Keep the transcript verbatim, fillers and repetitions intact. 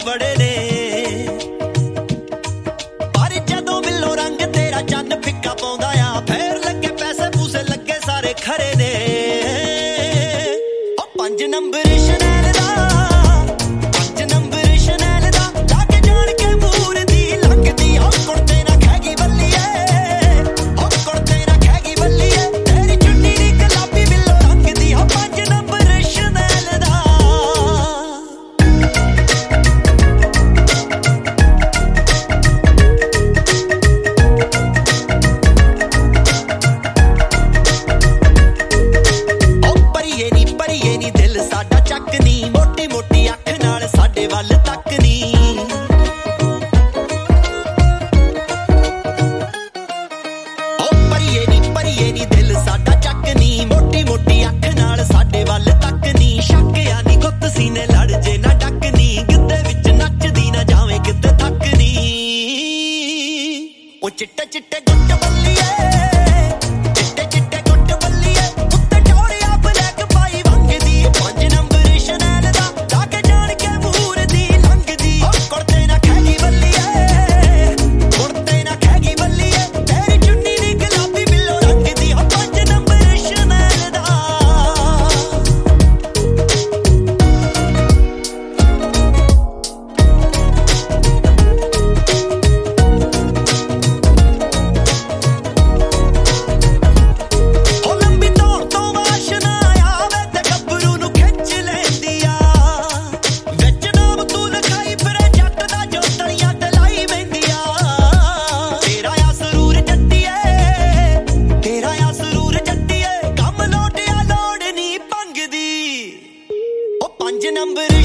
बड़े ने पर जदों मिलो रंग तेरा चन्न फिक्का पाउंदा आ फेर लगे पैसे पूसे लगे सारे खरे ने ओ पंज नंबर शनैल दा पंज नंबर शनैल दा लाके जान के मूर दी लगदी हो कुड़ते ना खैगी बल्लीए हो कुड़ते ना खैगी बल्लीए तेरी चुन्नी दी गुलाबी बिल्लो रंग दी हो पंज नंबर शनैल दा चिट्टे चिट्टे गुट बल्लीए चिट्टे चिट्टे गुट बल्लीए उत्ते टोरिया ब्लैक पाई वंगदी पंज नंबर शनैल दा लाके जान के मूर दी लंघदी ओ कुड़ते ना खैगी बल्लीए कुड़ते ना खैगी बल्लीए तेरी चुन्नी दी गुलाबी बिल्लो रंगदी ओ पंज नंबर शनैल दा number